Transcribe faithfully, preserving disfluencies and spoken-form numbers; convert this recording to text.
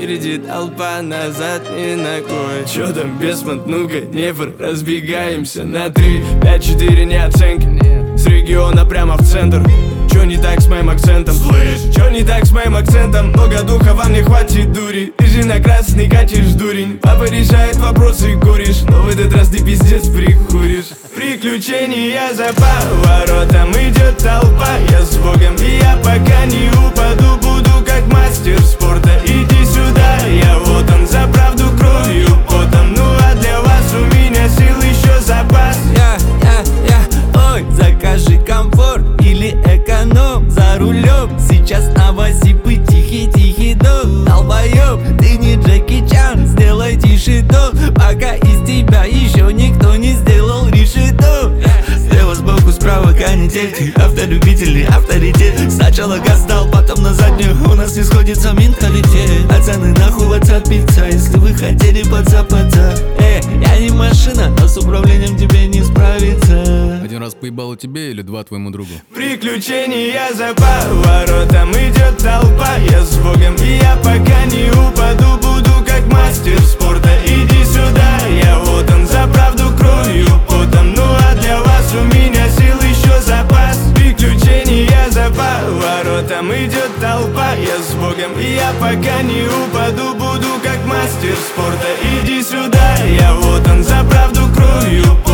Впереди толпа, назад ни ногой. Чё там, Бесмонт, ну-ка, Днепр, разбегаемся на три, пять, четыре, не оценки. С региона прямо в центр. Чё не так с моим акцентом? Слышь, чё не так с моим акцентом? Много духа, вам не хватит дури. Ты же на красный катишь, дурень. Папа решает вопросы, куришь, но в этот раз ты пиздец прикуришь. Приключения за поворотом, идет толпа. Я с Богом, и я пока не упаду, буду как мастер спорта. Иди сюда, я вот он, за правду кровью, потом. Ну а для вас у меня сил еще запас. Я, я, я, ой, закажи комфорт или эконом за рулем. Сейчас новосипы, тихий-тихий дом. Долбоёб, ты не Джеки Чан, сделай тише дом. Пока из тебя еще никто не сделал решето. Слева, сбоку, справа канитель. Ты автолюбитель, авторитет. Сначала газ дал, потом на заднюю. У нас не сходится менталитет. Пацаны, нахуй WhatsApp пицца, если вы хотели подзапаться. Э, я не машина, но с управлением тебе не справиться. Один раз поебало тебе или два твоему другу? Приключения за поворотом, идет толпа. Я с Богом, и я пока не упаду, буду как мастер спорта. Иди сюда, я вот он, за правду кровью, потом. Ну а для вас у меня сил еще запас. Приключения за поворотом, идет толпа. Я с Богом, и я пока не упаду, буду как мастер спорта. Иди сюда, я вот он, за правду кровью, потом.